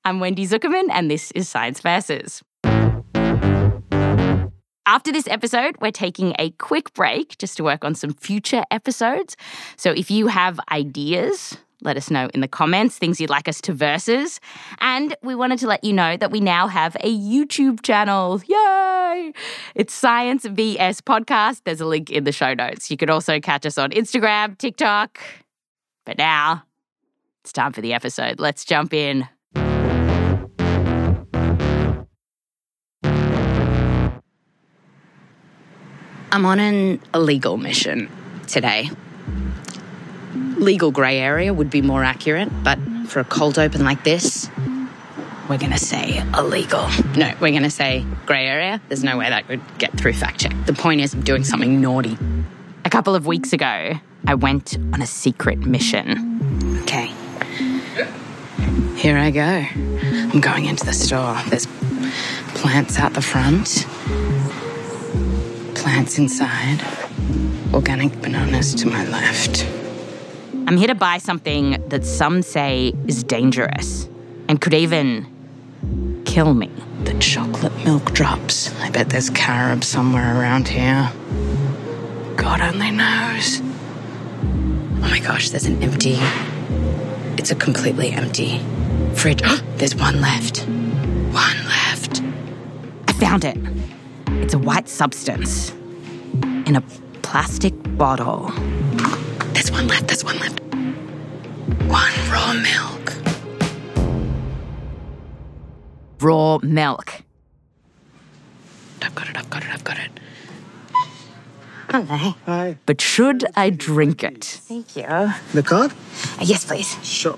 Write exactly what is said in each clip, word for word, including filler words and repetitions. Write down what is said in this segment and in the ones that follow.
I'm Wendy Zuckerman, and this is Science Versus. After this episode, we're taking a quick break just to work on some future episodes. So if you have ideas, let us know in the comments, things you'd like us to versus. And we wanted to let you know that we now have a YouTube channel. Yay! It's Science V S Podcast. There's a link in the show notes. You could also catch us on Instagram, TikTok. But now, it's time for the episode. Let's jump in. I'm on an illegal mission today. Legal grey area would be more accurate, but for a cold open like this, we're going to say illegal. No, we're going to say grey area. There's no way that would get through fact check. The point is I'm doing something naughty. A couple of weeks ago, I went on a secret mission. Okay. Here I go. I'm going into the store. There's plants out the front, plants inside, organic bananas to my left. I'm here to buy something that some say is dangerous and could even kill me. The chocolate milk drops. I bet there's carob somewhere around here. God only knows. Oh my gosh, there's an empty... It's a completely empty fridge. There's one left. One left. I found it. It's a white substance in a plastic bottle. There's one left, there's one left. One raw milk. Raw milk. I've got it, I've got it, I've got it. Hello. Hi. But should I drink it? Thank you. The card? Uh, yes, please. Sure.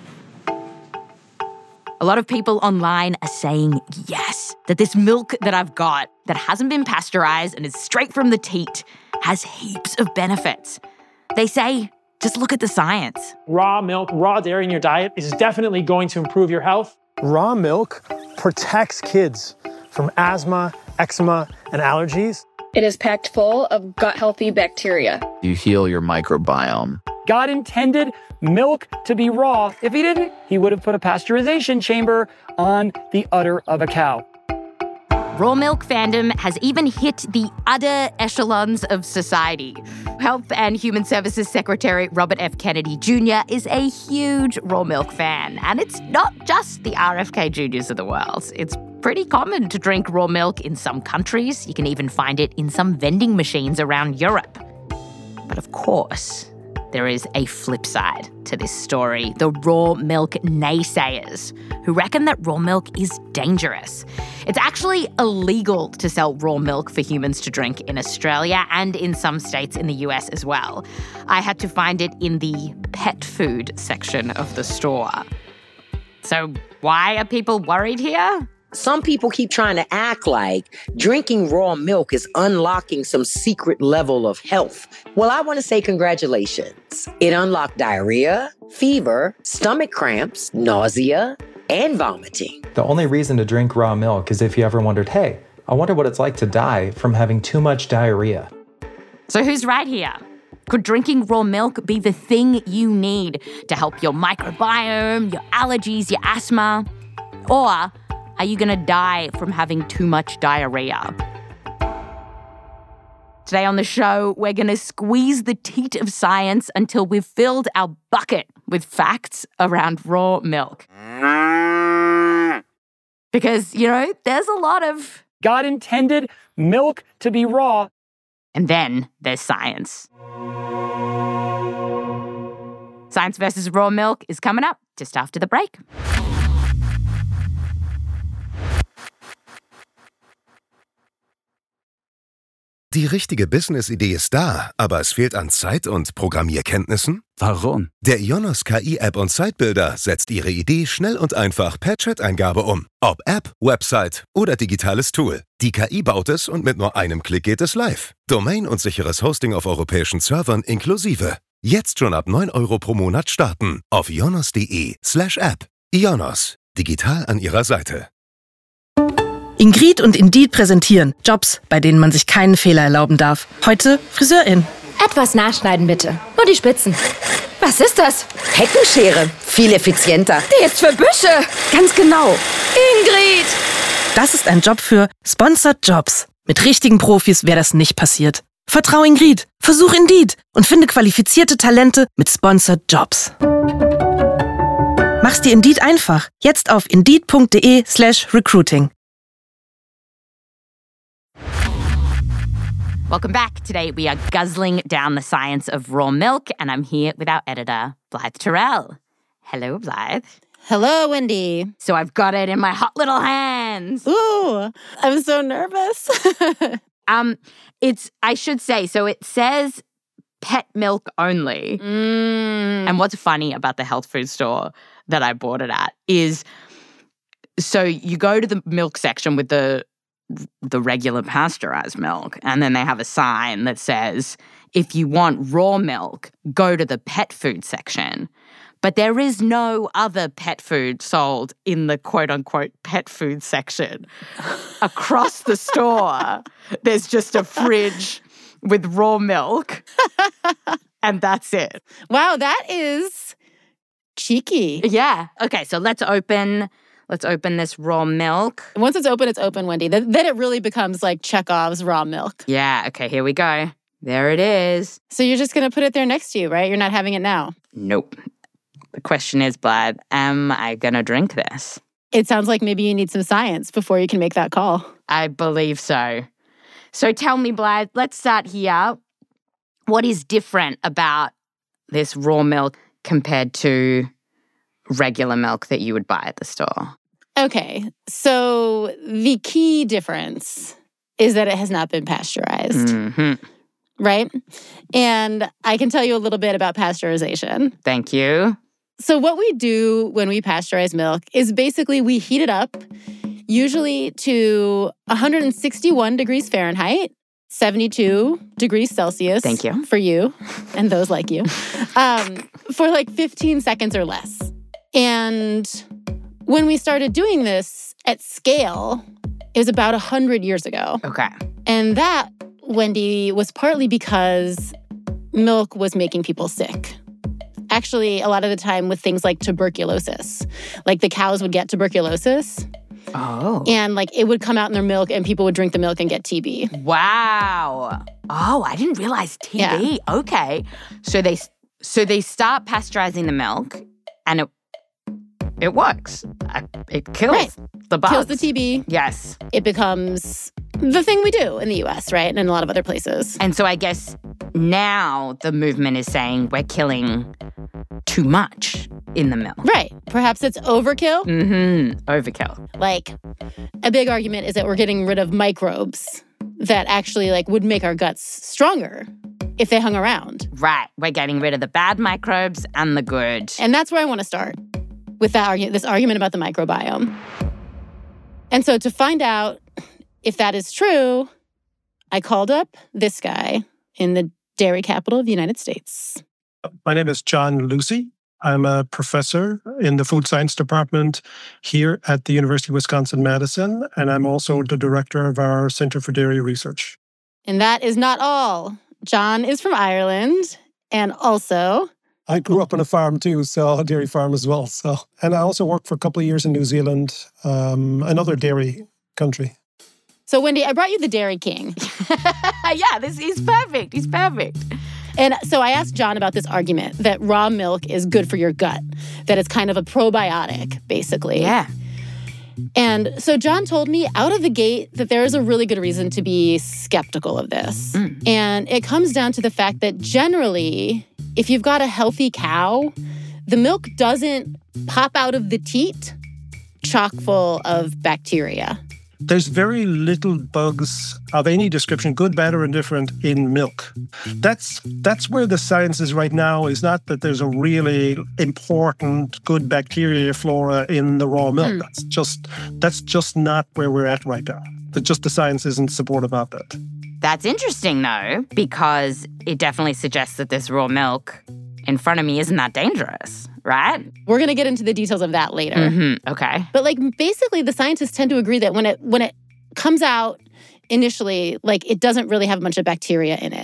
A lot of people online are saying yes, that this milk that I've got that hasn't been pasteurized and is straight from the teat has heaps of benefits. They say, just look at the science. Raw milk, raw dairy in your diet is definitely going to improve your health. Raw milk protects kids from asthma, eczema, and allergies. It is packed full of gut-healthy bacteria. You heal your microbiome. God intended milk to be raw. If he didn't, he would have put a pasteurization chamber on the udder of a cow. Raw milk fandom has even hit the other echelons of society. Health and Human Services Secretary Robert F. Kennedy Junior is a huge raw milk fan. And it's not just the R F K Juniors of the world. It's pretty common to drink raw milk in some countries. You can even find it in some vending machines around Europe. But of course, there is a flip side to this story. The raw milk naysayers, who reckon that raw milk is dangerous. It's actually illegal to sell raw milk for humans to drink in Australia and in some states in the U S as well. I had to find it in the pet food section of the store. So why are people worried here? Some people keep trying to act like drinking raw milk is unlocking some secret level of health. Well, I want to say congratulations. It unlocked diarrhea, fever, stomach cramps, nausea, and vomiting. The only reason to drink raw milk is if you ever wondered, hey, I wonder what it's like to die from having too much diarrhea. So who's right here? Could drinking raw milk be the thing you need to help your microbiome, your allergies, your asthma? Or are you going to die from having too much diarrhea? Today on the show, we're going to squeeze the teat of science until we've filled our bucket with facts around raw milk. Because, you know, there's a lot of... God intended milk to be raw. And then there's science. Science versus raw milk is coming up just after the break. Die richtige Business-Idee ist da, aber es fehlt an Zeit und Programmierkenntnissen? Warum? Der Ionos K I-App und Sitebuilder setzt Ihre Idee schnell und einfach per Chat-Eingabe um. Ob App, Website oder digitales Tool. Die K I baut es und mit nur einem Klick geht es live. Domain und sicheres Hosting auf europäischen Servern inklusive. Jetzt schon ab neun Euro pro Monat starten. Auf ionos.de slash app. Ionos. Digital an Ihrer Seite. Ingrid und Indeed präsentieren Jobs, bei denen man sich keinen Fehler erlauben darf. Heute Friseurin. Etwas nachschneiden bitte. Nur die Spitzen. Was ist das? Heckenschere. Viel effizienter. Die ist für Büsche. Ganz genau. Ingrid! Das ist ein Job für Sponsored Jobs. Mit richtigen Profis wäre das nicht passiert. Vertrau Ingrid, versuch Indeed und finde qualifizierte Talente mit Sponsored Jobs. Mach's dir Indeed einfach. Jetzt auf indeed.de slash recruiting. Welcome back. Today we are guzzling down the science of raw milk, and I'm here with our editor, Blythe Terrell. Hello, Blythe. Hello, Wendy. So I've got it in my hot little hands. Ooh, I'm so nervous. um, it's, I should say, so it says pet milk only. Mm. And what's funny about the health food store that I bought it at is, so you go to the milk section with the the regular pasteurized milk, and then they have a sign that says, if you want raw milk, go to the pet food section. But there is no other pet food sold in the quote-unquote pet food section. Across the store, there's just a fridge with raw milk, and that's it. Wow, that is cheeky. Yeah. Okay, so let's open... Let's open this raw milk. Once it's open, it's open, Wendy. Then, then it really becomes like Chekhov's raw milk. Yeah, okay, here we go. There it is. So you're just going to put it there next to you, right? You're not having it now? Nope. The question is, Blythe, am I going to drink this? It sounds like maybe you need some science before you can make that call. I believe so. So tell me, Blythe, let's start here. What is different about this raw milk compared to regular milk that you would buy at the store? Okay, so the key difference is that it has not been pasteurized, mm-hmm. right? And I can tell you a little bit about pasteurization. Thank you. So what we do when we pasteurize milk is basically we heat it up, usually to one hundred sixty-one degrees Fahrenheit, seventy-two degrees Celsius. Thank you. For you and those like you, um, for like fifteen seconds or less. And when we started doing this at scale, it was about one hundred years ago. Okay. And that, Wendy, was partly because milk was making people sick. Actually, a lot of the time with things like tuberculosis. Like the cows would get tuberculosis. Oh. And like it would come out in their milk and people would drink the milk and get T B. Wow. Oh, I didn't realize T B. Yeah. Okay. So they so they start pasteurizing the milk and it It works. It kills right. the bugs. Kills the T B. Yes. It becomes the thing we do in the U S, right? And in a lot of other places. And so I guess now the movement is saying we're killing too much in the milk. Right. Perhaps it's overkill. Mm-hmm. Overkill. Like, a big argument is that we're getting rid of microbes that actually, like, would make our guts stronger if they hung around. Right. We're getting rid of the bad microbes and the good. And that's where I want to start. With that argument, this argument about the microbiome. And so to find out if that is true, I called up this guy in the dairy capital of the United States. My name is John Lucy. I'm a professor in the food science department here at the University of Wisconsin-Madison, and I'm also the director of our Center for Dairy Research. And that is not all. John is from Ireland, and also... I grew up on a farm too, so a dairy farm as well. So, and I also worked for a couple of years in New Zealand, um, another dairy country. So, Wendy, I brought you the Dairy King. Yeah, this he's perfect. He's perfect. And so I asked John about this argument that raw milk is good for your gut, that it's kind of a probiotic, basically. Yeah. And so John told me out of the gate that there is a really good reason to be skeptical of this. Mm. And it comes down to the fact that generally, if you've got a healthy cow, the milk doesn't pop out of the teat chock full of bacteria. There's very little bugs of any description, good, bad, or indifferent, in milk. That's that's where the science is right now, is not that there's a really important good bacteria flora in the raw milk. Mm. That's just that's just not where we're at right now. That just the science isn't supportive of that. That's interesting, though, because it definitely suggests that this raw milk in front of me isn't that dangerous, right? We're going to get into the details of that later. Mm-hmm. Okay. But like basically the scientists tend to agree that when it when it comes out initially, like it doesn't really have a bunch of bacteria in it.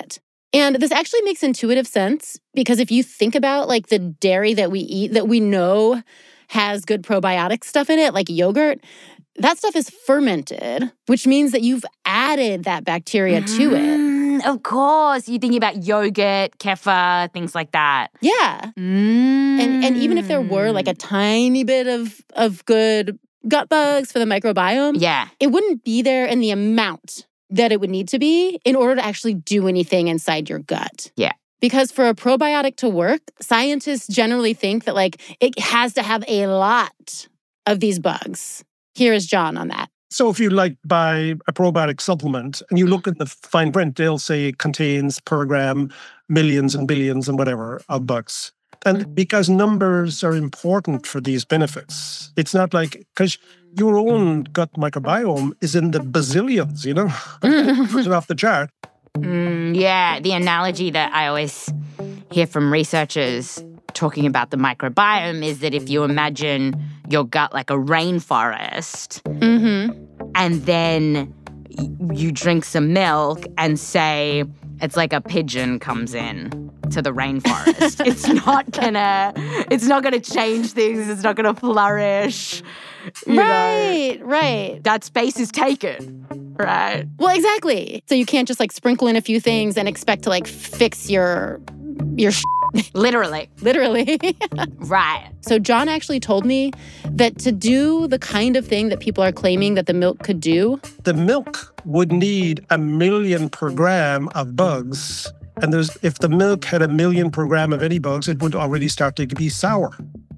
And this actually makes intuitive sense because if you think about like the dairy that we eat that we know has good probiotic stuff in it, like yogurt, that stuff is fermented, which means that you've added that bacteria mm, to it. Of course. You're thinking about yogurt, kefir, things like that. Yeah. Mm. And and even if there were like a tiny bit of, of good gut bugs for the microbiome, yeah, it wouldn't be there in the amount that it would need to be in order to actually do anything inside your gut. Yeah. Because for a probiotic to work, scientists generally think that like it has to have a lot of these bugs. Here is John on that. So if you like buy a probiotic supplement and you look at the fine print, they'll say it contains per gram millions and billions and whatever of bugs. And because numbers are important for these benefits, it's not like, because your own gut microbiome is in the bazillions, you know, put it off the chart. Mm, yeah, the analogy that I always hear from researchers talking about the microbiome is that if you imagine your gut like a rainforest, mm-hmm. and then you drink some milk and say it's like a pigeon comes in to the rainforest, it's not gonna, it's not gonna change things. It's not gonna flourish. Right, know. right. That space is taken. Right. Well, exactly. So you can't just like sprinkle in a few things and expect to like fix your your sh- Literally. Literally. Right. So John actually told me that to do the kind of thing that people are claiming that the milk could do, the milk would need a million per gram of bugs. And there's if the milk had a million per gram of any bugs, it would already start to be sour.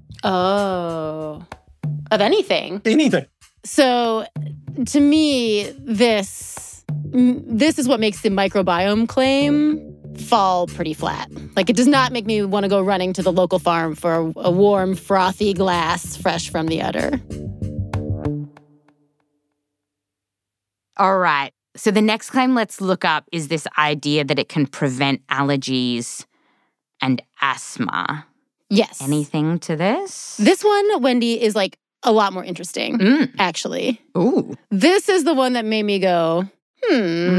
Oh. Of anything? Anything. So to me, this this is what makes the microbiome claim fall pretty flat. Like, it does not make me want to go running to the local farm for a, a warm, frothy glass fresh from the udder. All right. So the next claim let's look up is this idea that it can prevent allergies and asthma. Yes. Anything to this? This one, Wendy, is like a lot more interesting, mm. actually. Ooh. This is the one that made me go, hmm.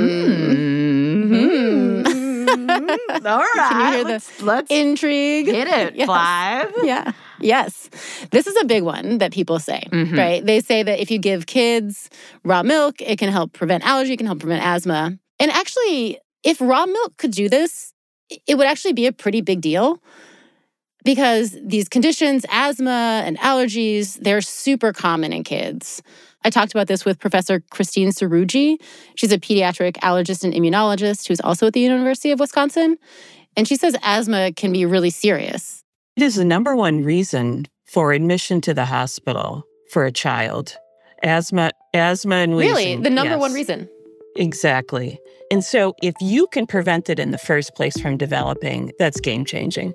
Mm-hmm. hmm. All right. Can you hear let's, the let's intrigue? Hit it, yes. Clive. Yeah. Yes. This is a big one that people say, mm-hmm. right? They say that if you give kids raw milk, it can help prevent allergy, it can help prevent asthma. And actually, if raw milk could do this, it would actually be a pretty big deal because these conditions, asthma and allergies, they're super common in kids. I talked about this with Professor Christine Sarugi. She's a pediatric allergist and immunologist who's also at the University of Wisconsin. And she says asthma can be really serious. It is the number one reason for admission to the hospital for a child. Asthma, asthma and wheezing. Really? The number yes. one reason? Exactly. And so if you can prevent it in the first place from developing, that's game-changing.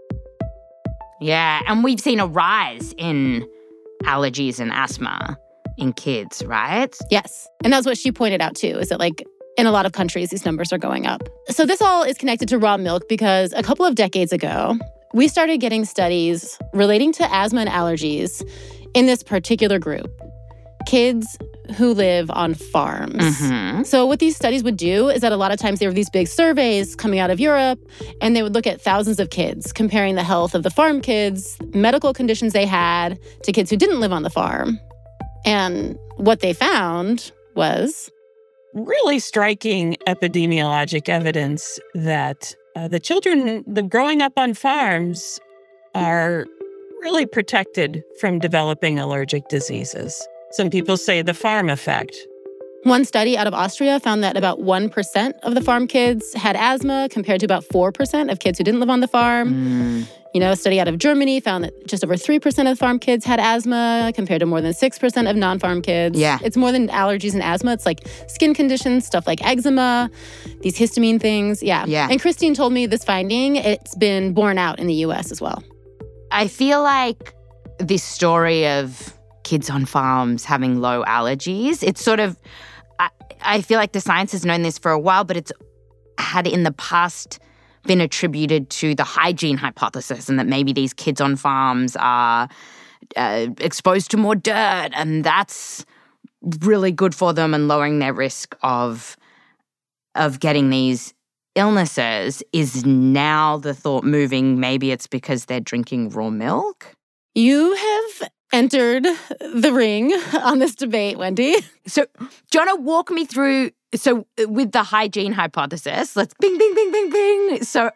Yeah, and we've seen a rise in allergies and asthma in kids, right? Yes. And that's what she pointed out, too, is that, like, in a lot of countries, these numbers are going up. So this all is connected to raw milk because a couple of decades ago, we started getting studies relating to asthma and allergies in this particular group, kids who live on farms. Mm-hmm. So what these studies would do is that a lot of times there were these big surveys coming out of Europe, and they would look at thousands of kids, comparing the health of the farm kids, medical conditions they had, to kids who didn't live on the farm. And what they found was really striking epidemiologic evidence that uh, the children the growing up on farms are really protected from developing allergic diseases. Some people say the farm effect. One study out of Austria found that about one percent of the farm kids had asthma compared to about four percent of kids who didn't live on the farm. Mm. You know, a study out of Germany found that just over three percent of farm kids had asthma compared to more than six percent of non-farm kids. Yeah. It's more than allergies and asthma. It's like skin conditions, stuff like eczema, these histamine things. Yeah. Yeah. And Christine told me this finding, it's been borne out in the U S as well. I feel like this story of kids on farms having low allergies, it's sort of, I, I feel like the science has known this for a while, but it's had in the past been attributed to the hygiene hypothesis and that maybe these kids on farms are uh, exposed to more dirt and that's really good for them and lowering their risk of of getting these illnesses, is now the thought moving maybe it's because they're drinking raw milk? You have entered the ring on this debate, Wendy. So, do you want to walk me through, so with the hygiene hypothesis, let's bing, bing, bing, bing, bing. So,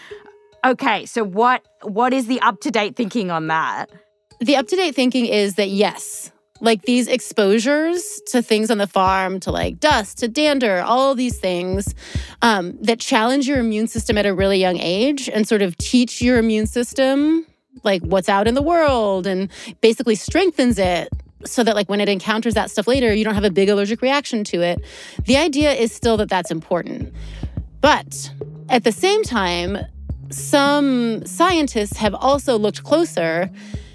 okay, so what what is the up-to-date thinking on that? The up-to-date thinking is that yes, like these exposures to things on the farm, to like dust, to dander, all of these things um, that challenge your immune system at a really young age and sort of teach your immune system like what's out in the world and basically strengthens it so that like when it encounters that stuff later, you don't have a big allergic reaction to it. The idea is still that that's important. But at the same time, some scientists have also looked closer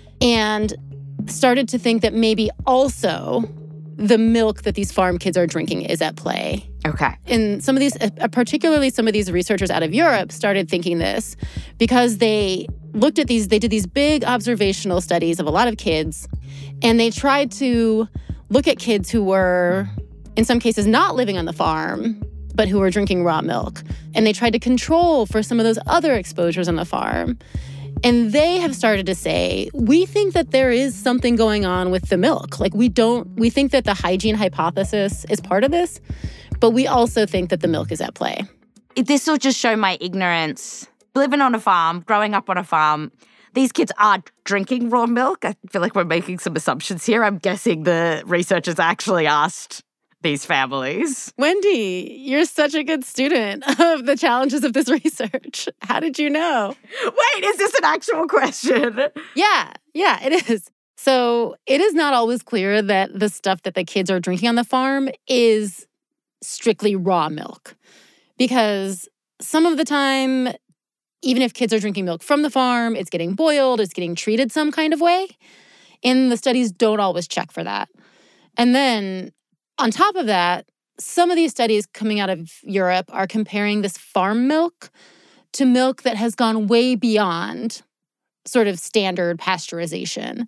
and started to think that maybe also the milk that these farm kids are drinking is at play. Okay. And some of these, uh, particularly some of these researchers out of Europe started thinking this because they looked at these, they did these big observational studies of a lot of kids, and they tried to look at kids who were, in some cases, not living on the farm, but who were drinking raw milk. And they tried to control for some of those other exposures on the farm. And they have started to say, we think that there is something going on with the milk. Like we don't, we think that the hygiene hypothesis is part of this, but we also think that the milk is at play. This will just show my ignorance. Living on a farm, growing up on a farm, these kids are drinking raw milk. I feel like we're making some assumptions here. I'm guessing the researchers actually asked these families. Wendy, you're such a good student of the challenges of this research. How did you know? Wait, is this an actual question? Yeah, yeah, it is. So it is not always clear that the stuff that the kids are drinking on the farm is strictly raw milk. Because some of the time, even if kids are drinking milk from the farm, it's getting boiled, it's getting treated some kind of way. And the studies don't always check for that. And then on top of that, some of these studies coming out of Europe are comparing this farm milk to milk that has gone way beyond sort of standard pasteurization.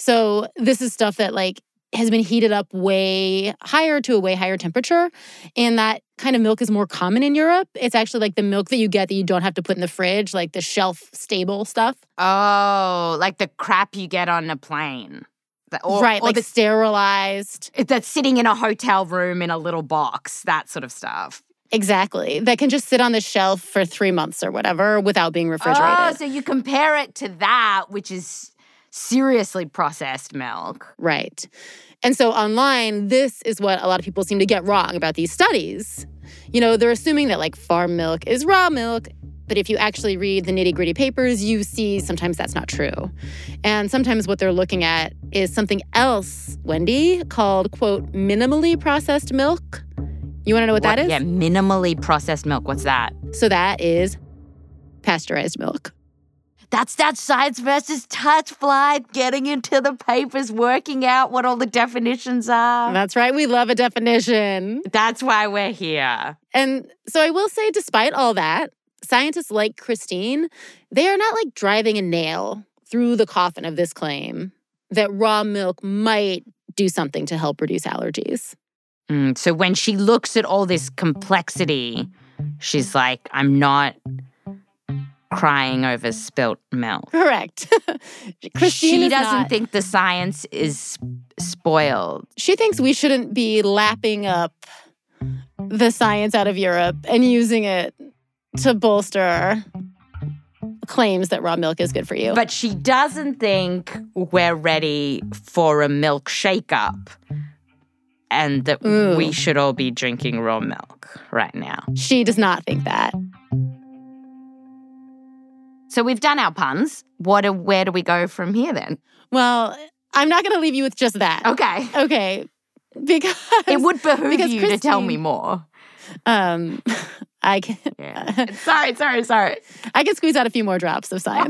So this is stuff that like has been heated up way higher to a way higher temperature. And that kind of milk is more common in Europe. It's actually like the milk that you get that you don't have to put in the fridge, like the shelf-stable stuff. Oh, like the crap you get on a plane. Or, right, or like the, sterilized. That's sitting in a hotel room in a little box, that sort of stuff. Exactly. That can just sit on the shelf for three months or whatever without being refrigerated. Oh, so you compare it to that, which is seriously processed milk. Right. And so online, this is what a lot of people seem to get wrong about these studies. You know, they're assuming that like farm milk is raw milk. But if you actually read the nitty-gritty papers, you see sometimes that's not true. And sometimes what they're looking at is something else, Wendy, called, quote, minimally processed milk. You want to know what, what that is? Yeah, minimally processed milk. What's that? So that is pasteurized milk. That's that Science versus Touch flight, getting into the papers, working out what all the definitions are. That's right. We love a definition. That's why we're here. And so I will say, despite all that, scientists like Christine, they are not like driving a nail through the coffin of this claim that raw milk might do something to help reduce allergies. Mm, so when she looks at all this complexity, she's like, I'm not crying over spilt milk. Correct. Christine she doesn't not, think the science is spoiled. She thinks we shouldn't be lapping up the science out of Europe and using it to bolster claims that raw milk is good for you. But she doesn't think we're ready for a milk shake-up and that Ooh. we should all be drinking raw milk right now. She does not think that. So we've done our puns. What? Do, where do we go from here then? Well, I'm not going to leave you with just that. Okay. Okay. Because it would behoove you Christine, to tell me more. Um, I can. Yeah. sorry, sorry, sorry. I can squeeze out a few more drops of science.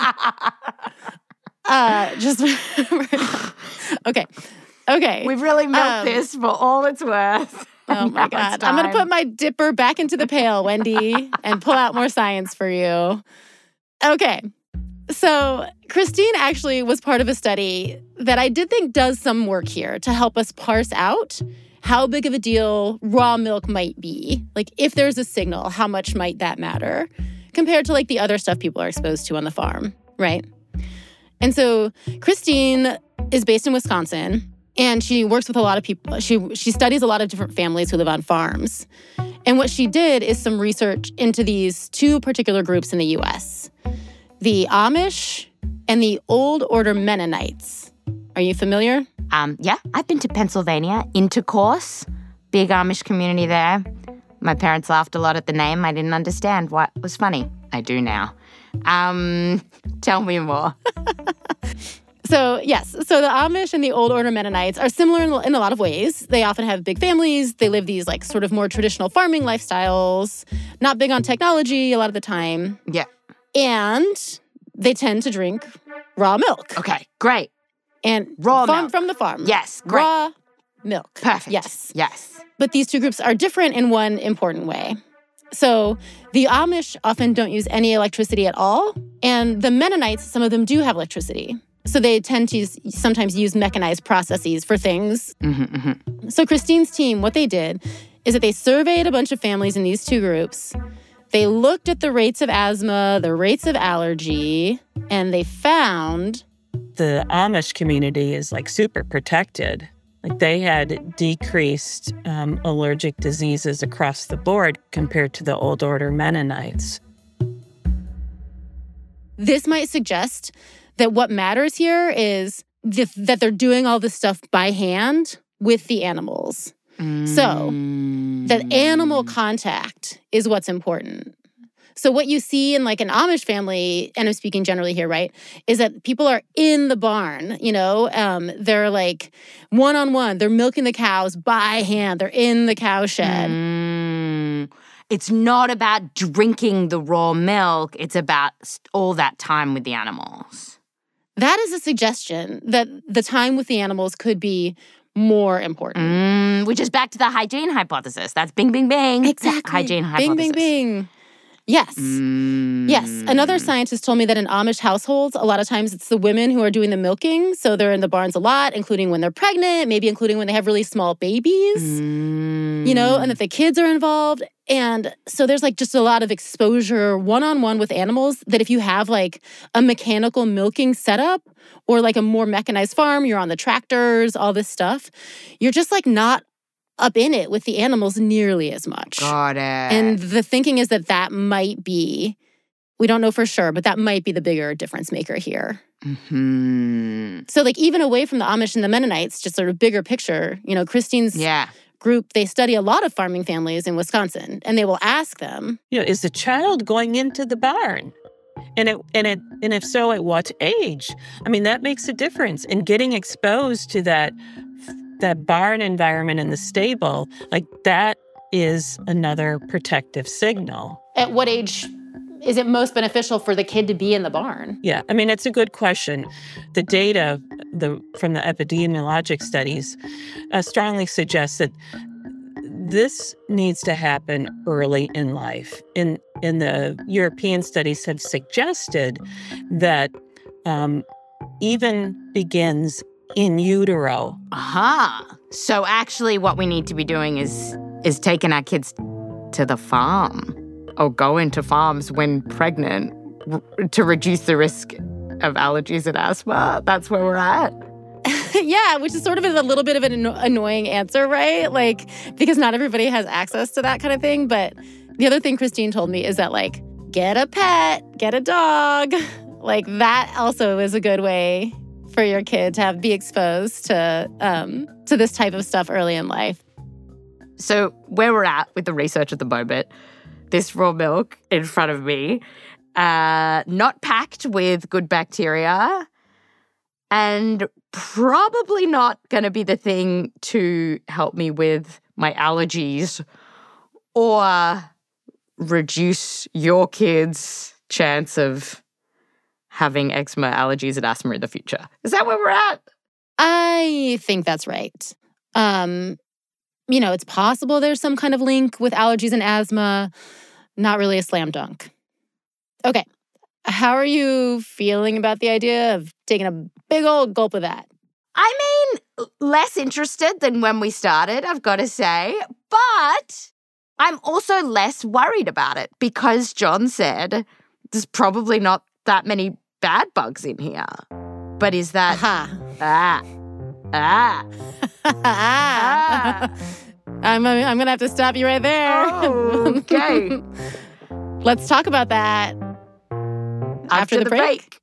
uh, just okay, okay. We've really milked um, this for all it's worth. Oh my God! I'm gonna put my dipper back into the pail, Wendy, and pull out more science for you. Okay, So Christine actually was part of a study that I did think does some work here to help us parse out how big of a deal raw milk might be. Like if there's a signal, how much might that matter compared to like the other stuff people are exposed to on the farm, right? And so Christine is based in Wisconsin, and she works with a lot of people. She she studies a lot of different families who live on farms. And what she did is some research into these two particular groups in the U S, the Amish and the Old Order Mennonites. Are you familiar? Um, yeah, I've been to Pennsylvania, Intercourse, big Amish community there. My parents laughed a lot at the name. I didn't understand what was funny. I do now. Um, tell me more. So, yes. So the Amish and the Old Order Mennonites are similar in, in a lot of ways. They often have big families. They live these, like, sort of more traditional farming lifestyles, not big on technology a lot of the time. Yeah. And they tend to drink raw milk. Okay, great. And raw farm, milk. From the farm. Yes, great. Raw milk. Perfect. Yes. Yes. But these two groups are different in one important way. So the Amish often don't use any electricity at all. And the Mennonites, some of them do have electricity. So they tend to use, sometimes use mechanized processes for things. Mm-hmm, mm-hmm. So Christine's team, what they did is that they surveyed a bunch of families in these two groups. They looked at the rates of asthma, the rates of allergy, and they found... The Amish community is like super protected. Like they had decreased um, allergic diseases across the board compared to the Old Order Mennonites. This might suggest that what matters here is th- that they're doing all this stuff by hand with the animals. Mm. So that animal contact is what's important. So what you see in like an Amish family, and I'm speaking generally here, right, is that people are in the barn, you know, um, they're like one-on-one, they're milking the cows by hand, they're in the cow shed. Mm. It's not about drinking the raw milk, it's about all that time with the animals. That is a suggestion that the time with the animals could be more important. Mm, which is back to the hygiene hypothesis. That's bing, bing, bing. Exactly. Hygiene hypothesis. Bing, bing, bing. Yes. Mm. Yes. Another scientist told me that in Amish households, a lot of times it's the women who are doing the milking. So they're in the barns a lot, including when they're pregnant, maybe including when they have really small babies, mm. you know, and that the kids are involved. And so there's like just a lot of exposure one-on-one with animals that if you have like a mechanical milking setup or like a more mechanized farm, you're on the tractors, all this stuff, you're just like not up in it with the animals nearly as much. Got it. And the thinking is that that might be, we don't know for sure, but that might be the bigger difference maker here. Mm-hmm. So like even away from the Amish and the Mennonites, just sort of bigger picture, you know, Christine's yeah. group, they study a lot of farming families in Wisconsin, and they will ask them, you know, is the child going into the barn? And it and it and if so, at what age? I mean, that makes a difference in getting exposed to that that barn environment in the stable. Like that is another protective signal. At what age is it most beneficial for the kid to be in the barn? Yeah, I mean, it's a good question. The data the from the epidemiologic studies uh, strongly suggests that this needs to happen early in life. In in the European studies have suggested that um, even begins in utero. Aha. Uh-huh. So actually what we need to be doing is is taking our kids to the farm or go into farms when pregnant r- to reduce the risk of allergies and asthma. That's where we're at. Yeah, which is sort of a little bit of an annoying answer, right? Like, because not everybody has access to that kind of thing. But the other thing Christine told me is that, like, get a pet, get a dog. Like, that also is a good way for your kid to have be exposed to um, to this type of stuff early in life. So where we're at with the research at the moment, this raw milk in front of me, uh, not packed with good bacteria, and probably not going to be the thing to help me with my allergies or reduce your kids' chance of having eczema, allergies, and asthma in the future. Is that where we're at? I think that's right. Um, you know, it's possible there's some kind of link with allergies and asthma. Not really a slam dunk. Okay. How are you feeling about the idea of taking a big old gulp of that? I mean, less interested than when we started, I've got to say. But I'm also less worried about it because John said there's probably not that many bad bugs in here. But is that... Aha. Ah. Ah. ah. I'm, I'm going to have to stop you right there. Oh, okay. Let's talk about that after, after the, the break. break.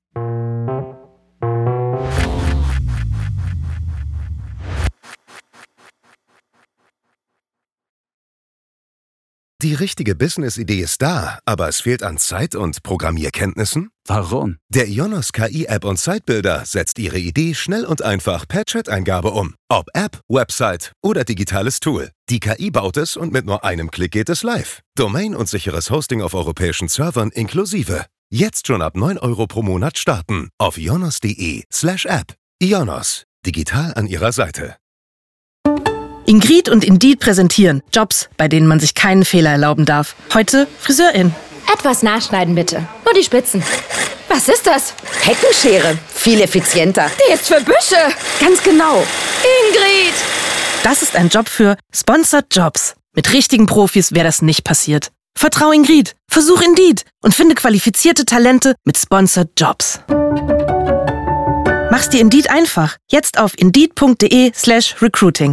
Die richtige Business-Idee ist da, aber es fehlt an Zeit und Programmierkenntnissen? Warum? Der Ionos K I-App und Sitebuilder setzt Ihre Idee schnell und einfach per Chat-Eingabe um. Ob App, Website oder digitales Tool. Die K I baut es und mit nur einem Klick geht es live. Domain und sicheres Hosting auf europäischen Servern inklusive. Jetzt schon ab neun Euro pro Monat starten. Auf ionos.de slash app. Ionos. Digital an Ihrer Seite. Ingrid und Indeed präsentieren Jobs, bei denen man sich keinen Fehler erlauben darf. Heute Friseurin. Etwas nachschneiden bitte. Nur die Spitzen. Was ist das? Heckenschere. Viel effizienter. Die ist für Büsche. Ganz genau. Ingrid! Das ist ein Job für Sponsored Jobs. Mit richtigen Profis wäre das nicht passiert. Vertrau Ingrid, versuch Indeed und finde qualifizierte Talente mit Sponsored Jobs. Mach's dir Indeed einfach. Jetzt auf indeed.de slash recruiting.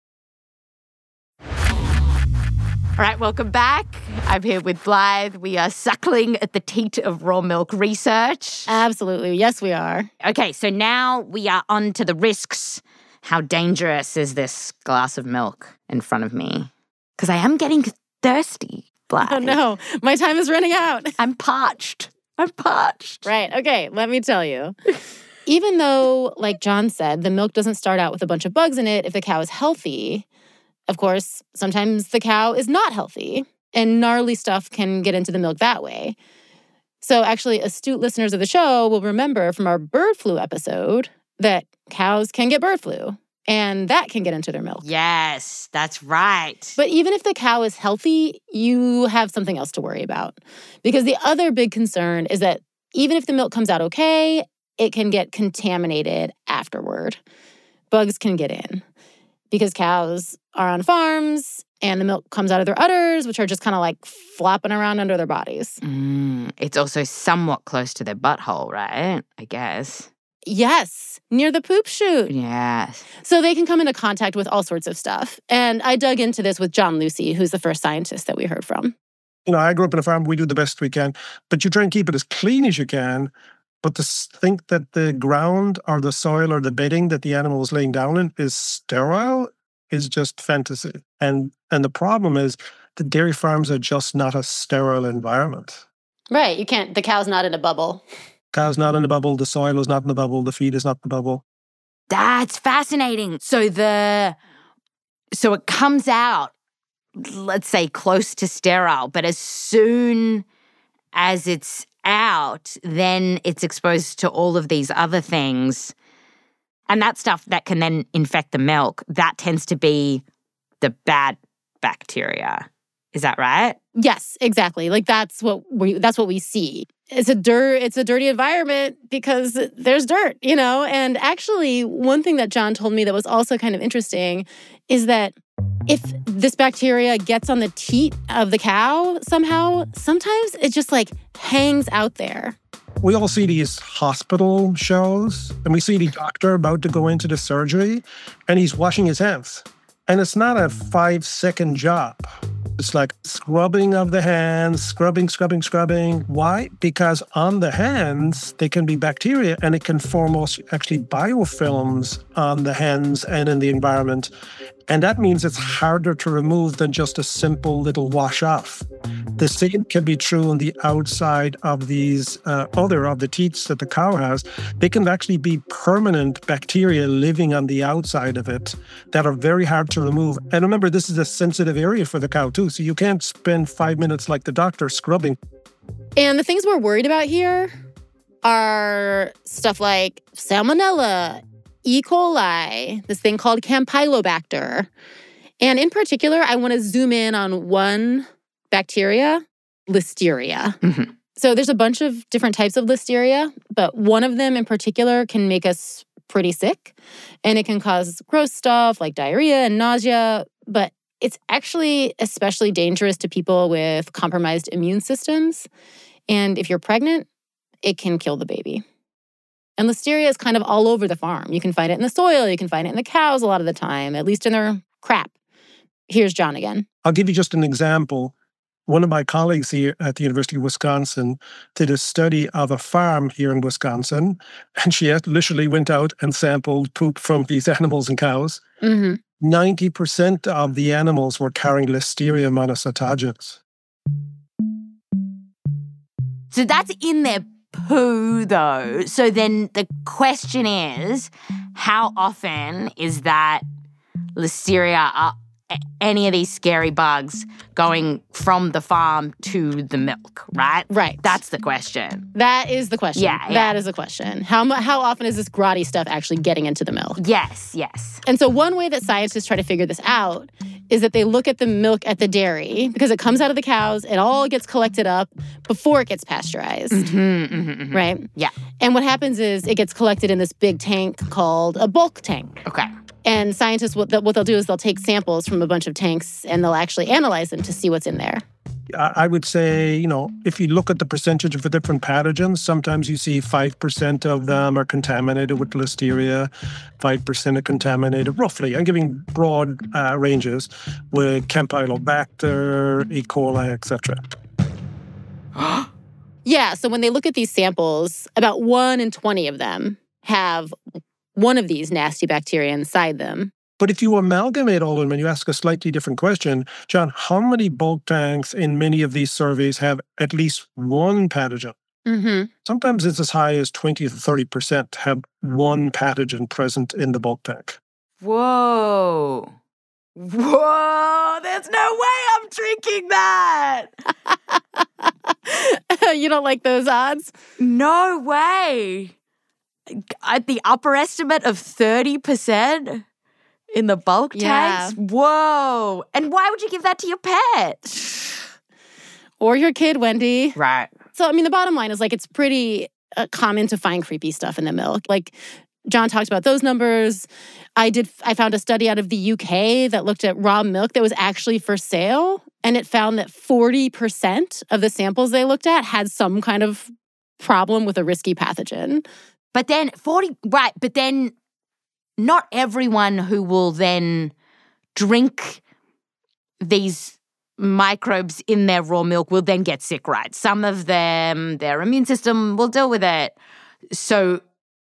All right, welcome back. I'm here with Blythe. We are suckling at the teat of raw milk research. Absolutely. Yes, we are. Okay, so now we are on to the risks. How dangerous is this glass of milk in front of me? Because I am getting thirsty, Blythe. Oh, no. My time is running out. I'm parched. I'm parched. Right. Okay, let me tell you. Even though, like John said, the milk doesn't start out with a bunch of bugs in it if the cow is healthy, of course, sometimes the cow is not healthy, and gnarly stuff can get into the milk that way. So actually, astute listeners of the show will remember from our bird flu episode that cows can get bird flu, and that can get into their milk. Yes, that's right. But even if the cow is healthy, you have something else to worry about. Because the other big concern is that even if the milk comes out okay, it can get contaminated afterward. Bugs can get in. Because cows are on farms and the milk comes out of their udders, which are just kind of like flopping around under their bodies. Mm, it's also somewhat close to their butthole, right? I guess. Yes, near the poop chute. Yes. So they can come into contact with all sorts of stuff. And I dug into this with John Lucy, who's the first scientist that we heard from. You know, I grew up in a farm. We do the best we can. But you try and keep it as clean as you can. But to think that the ground or the soil or the bedding that the animal is laying down in is sterile is just fantasy. And and the problem is the dairy farms are just not a sterile environment. Right. You can't, the cow's not in a bubble. Cow's not in the bubble. The soil is not in the bubble. The feed is not in the bubble. That's fascinating. So the, so it comes out, let's say, close to sterile, but as soon as it's out, then it's exposed to all of these other things. And that stuff that can then infect the milk, that tends to be the bad bacteria. Is that right? Yes, exactly. Like that's what we that's what we see. It's a dirt, it's a dirty environment because there's dirt, you know? And actually, one thing that John told me that was also kind of interesting is that if this bacteria gets on the teat of the cow somehow, sometimes it just like hangs out there. We all see these hospital shows, and we see the doctor about to go into the surgery, and he's washing his hands. And it's not a five-second job. It's like scrubbing of the hands, scrubbing, scrubbing, scrubbing. Why? Because on the hands, they can be bacteria, and it can form also actually biofilms on the hands and in the environment. And that means it's harder to remove than just a simple little wash off. The same can be true on the outside of these uh, other of the teats that the cow has. They can actually be permanent bacteria living on the outside of it that are very hard to remove. And remember, this is a sensitive area for the cow too. So you can't spend five minutes like the doctor scrubbing. And the things we're worried about here are stuff like salmonella, E. coli, this thing called Campylobacter. And in particular, I want to zoom in on one bacteria, Listeria. Mm-hmm. So there's a bunch of different types of listeria, but one of them in particular can make us pretty sick. And it can cause gross stuff like diarrhea and nausea, but it's actually especially dangerous to people with compromised immune systems. And if you're pregnant, it can kill the baby. And listeria is kind of all over the farm. You can find it in the soil, you can find it in the cows a lot of the time, at least in their crap. Here's John again. I'll give you just an example. One of my colleagues here at the University of Wisconsin did a study of a farm here in Wisconsin, and she literally went out and sampled poop from these animals and cows. Mm-hmm. ninety percent of the animals were carrying Listeria monocytogenes. So that's in their poo, though. So then the question is, how often is that Listeria, uh, any of these scary bugs, going from the farm to the milk, right? Right. That's the question. That is the question. Yeah, yeah. That is the question. How mu- how often is this grotty stuff actually getting into the milk? Yes, yes. And so one way that scientists try to figure this out is that they look at the milk at the dairy, because it comes out of the cows, it all gets collected up before it gets pasteurized, Mm-hmm, mm-hmm, mm-hmm. right? Yeah. And what happens is it gets collected in this big tank called a bulk tank. Okay. And scientists, what what they'll do is they'll take samples from a bunch of tanks and they'll actually analyze them to see what's in there. I would say, you know, if you look at the percentage of the different pathogens, sometimes you see five percent of them are contaminated with Listeria, five percent are contaminated, roughly, I'm giving broad uh, ranges, with Campylobacter, E. coli, et cetera. Yeah, so when they look at these samples, about one in twenty of them have one of these nasty bacteria inside them. But if you amalgamate all of them and you ask a slightly different question, John, how many bulk tanks in many of these surveys have at least one pathogen? Mm-hmm. Sometimes it's as high as twenty to thirty percent have one pathogen present in the bulk tank. Whoa. Whoa, there's no way I'm drinking that. You don't like those odds? No way. At the upper estimate of thirty percent in the bulk Yeah. tanks? Whoa. And why would you give that to your pet? Or your kid, Wendy. Right. So, I mean, the bottom line is, like, it's pretty uh, common to find creepy stuff in the milk. Like, John talked about those numbers. I did. I found a study out of the U K that looked at raw milk that was actually for sale, and it found that forty percent of the samples they looked at had some kind of problem with a risky pathogen. But then forty, right, but then not everyone who will then drink these microbes in their raw milk will then get sick, right? Some of them, their immune system will deal with it. So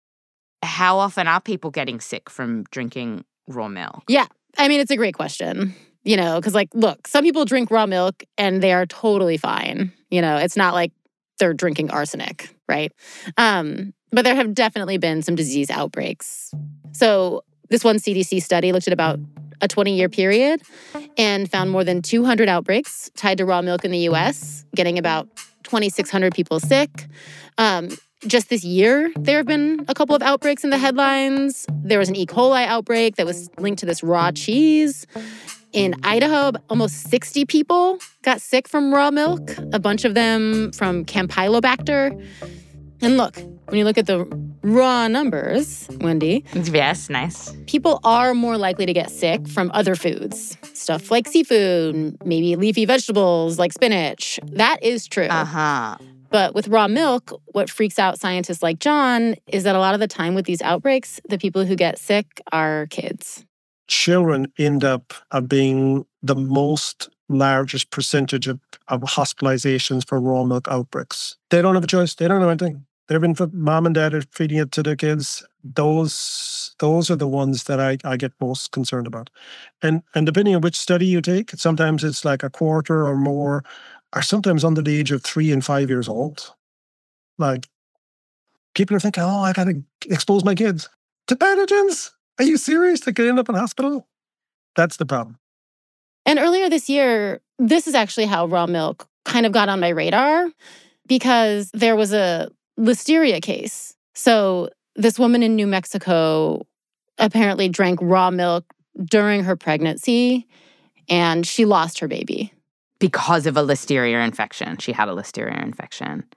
how often are people getting sick from drinking raw milk? Yeah. I mean, it's a great question, you know, because, like, look, some people drink raw milk and they are totally fine. You know, it's not like they're drinking arsenic, right? Um, but there have definitely been some disease outbreaks. So this one C D C study looked at about a twenty-year period and found more than two hundred outbreaks tied to raw milk in the U S, getting about twenty-six hundred people sick. Um, just this year, there have been a couple of outbreaks in the headlines. There was an E. coli outbreak that was linked to this raw cheese. In Idaho, almost sixty people got sick from raw milk, a bunch of them from Campylobacter. And look, when you look at the raw numbers, Wendy. Yes, nice. People are more likely to get sick from other foods. Stuff like seafood, maybe leafy vegetables like spinach. That is true. Uh-huh. But with raw milk, what freaks out scientists like John is that a lot of the time with these outbreaks, the people who get sick are kids. Children end up uh, being the most largest percentage of, of hospitalizations for raw milk outbreaks. They don't have a choice. They don't know anything. They've been, mom and dad are feeding it to their kids. Those those are the ones that I, I get most concerned about. And and depending on which study you take, sometimes it's like a quarter or more are sometimes under the age of three and five years old. Like, people are thinking, oh, I got to expose my kids to pathogens. Are you serious? They could end up in hospital? That's the problem. And earlier this year, this is actually how raw milk kind of got on my radar, because there was a Listeria case. So this woman in New Mexico apparently drank raw milk during her pregnancy, and she lost her baby. Because of a Listeria infection. She had a Listeria infection.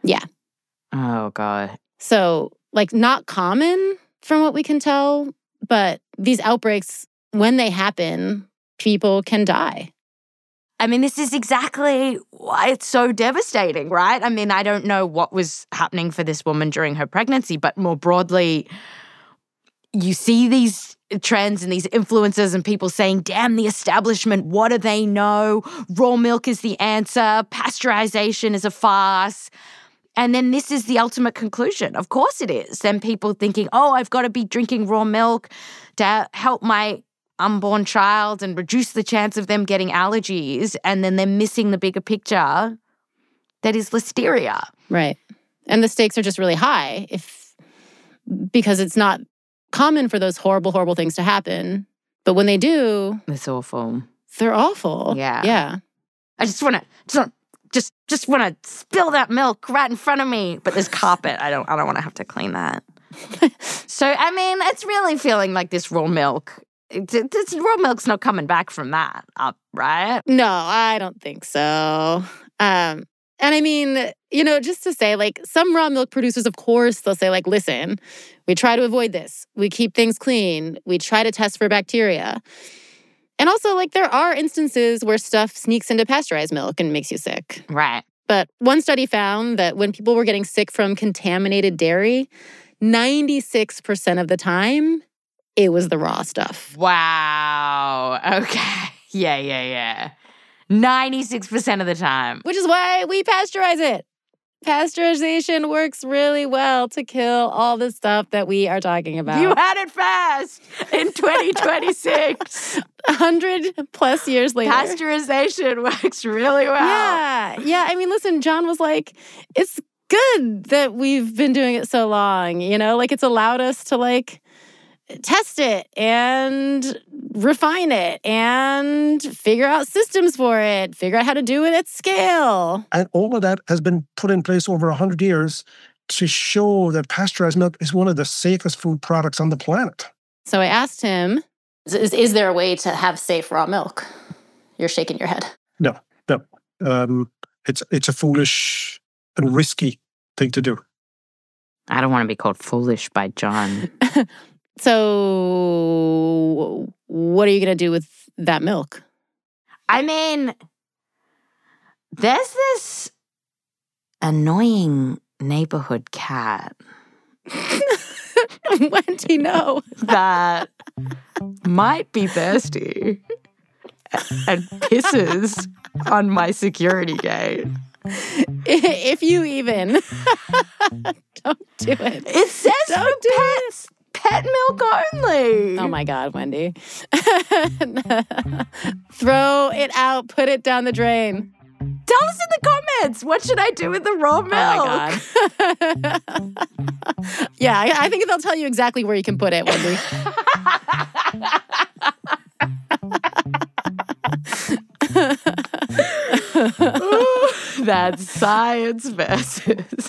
Yeah. Oh, God. So, like, not common from what we can tell, but these outbreaks, when they happen, people can die. I mean, this is exactly why it's so devastating, right? I mean, I don't know what was happening for this woman during her pregnancy, but more broadly, you see these trends and these influencers and people saying, damn the establishment, what do they know? Raw milk is the answer. Pasteurization is a farce. And then this is the ultimate conclusion. Of course it is. Then people thinking, oh, I've got to be drinking raw milk to help my unborn child and reduce the chance of them getting allergies. And then they're missing the bigger picture that is listeria. Right. And the stakes are just really high if because it's not common for those horrible, horrible things to happen. But when they do, it's awful. They're awful. Yeah. Yeah. I just want to just just just want to spill that milk right in front of me, but there's carpet. I don't I don't want to have to clean that. So, I mean, it's really feeling like this raw milk. This raw milk's not coming back from that up, right? No, I don't think so. Um, and I mean, you know, just to say, like, some raw milk producers, of course, they'll say, like, listen, we try to avoid this. We keep things clean. We try to test for bacteria. And also, like, there are instances where stuff sneaks into pasteurized milk and makes you sick. Right. But one study found that when people were getting sick from contaminated dairy, ninety-six percent of the time, it was the raw stuff. Wow. Okay. Yeah, yeah, yeah. ninety-six percent of the time. Which is why we pasteurize it. Pasteurization works really well to kill all the stuff that we are talking about. You had it fast in twenty twenty-six. A hundred plus years later. Pasteurization works really well. Yeah. Yeah. I mean, listen, John was like, it's good that we've been doing it so long, you know? Like, it's allowed us to, like, test it and refine it and figure out systems for it, figure out how to do it at scale. And all of that has been put in place over one hundred years to show that pasteurized milk is one of the safest food products on the planet. So I asked him, is, is there a way to have safe raw milk? You're shaking your head. No, no. Um, it's, it's a foolish and risky thing to do. I don't want to be called foolish by John. So what are you going to do with that milk? I mean, there's this annoying neighborhood cat. Wendy, no. That might be thirsty and pisses on my security gate. If you even. Don't do it. It says Don't do pets. it. Pet milk only. Oh my God, Wendy. Throw it out. Put it down the drain. Tell us in the comments. What should I do with the raw milk? Oh my God. Yeah, I, I think they'll tell you exactly where you can put it, Wendy. That's science versus...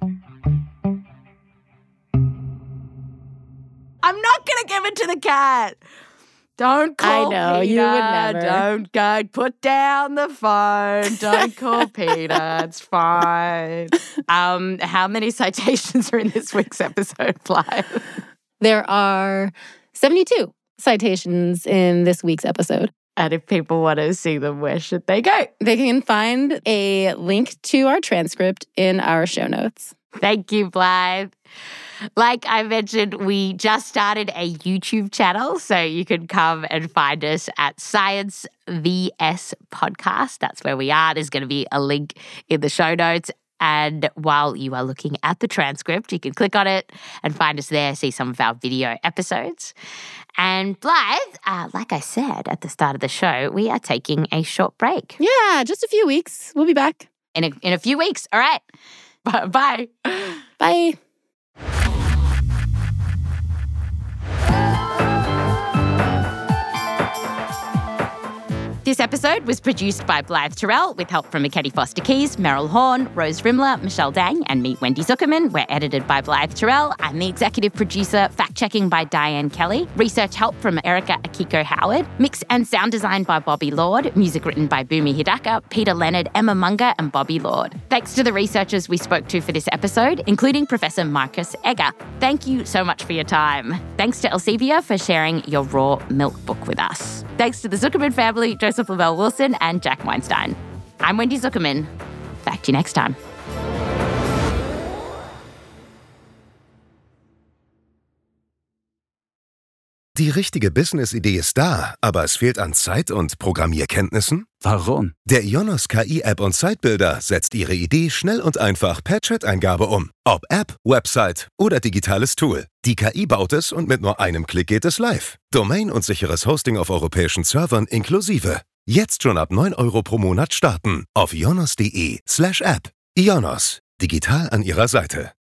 I'm not going to give it to the cat. Don't call I know, Peter. you would never. Don't go. Put down the phone. Don't call Peter. It's fine. Um, how many citations are in this week's episode, Blythe? There are seventy-two citations in this week's episode. And if people want to see them, where should they go? They can find a link to our transcript in our show notes. Thank you, Blythe. Like I mentioned, we just started a YouTube channel, so you can come and find us at Science V S Podcast. That's where we are. There's going to be a link in the show notes. And while you are looking at the transcript, you can click on it and find us there, see some of our video episodes. And Blythe, uh, like I said at the start of the show, we are taking a short break. Yeah, just a few weeks. We'll be back. In a, in a few weeks. All right. Bye. Bye. This episode was produced by Blythe Terrell with help from Mackenzie Foster Keys, Meryl Horn, Rose Rimler, Michelle Dang, and me, Wendy Zuckerman. We're edited by Blythe Terrell. I'm the executive producer, fact-checking by Diane Kelly. Research help from Erica Akiko Howard. Mix and sound design by Bobby Lord. Music written by Boomy Hidaka, Peter Leonard, Emma Munger, and Bobby Lord. Thanks to the researchers we spoke to for this episode, including Professor Marcus Egger. Thank you so much for your time. Thanks to Elsevier for sharing your raw milk book with us. Thanks to the Zuckerman family, Joseph Lavelle Wilson, and Jack Weinstein. I'm Wendy Zuckerman. Back to you next time. Die richtige Business-Idee ist da, aber es fehlt an Zeit und Programmierkenntnissen? Warum? Der Ionos K I-App und Sitebuilder setzt Ihre Idee schnell und einfach per Chat-Eingabe um. Ob App, Website oder digitales Tool. Die K I baut es und mit nur einem Klick geht es live. Domain und sicheres Hosting auf europäischen Servern inklusive. Jetzt schon ab neun Euro pro Monat starten auf ionos.de slash app. Ionos. Digital an Ihrer Seite.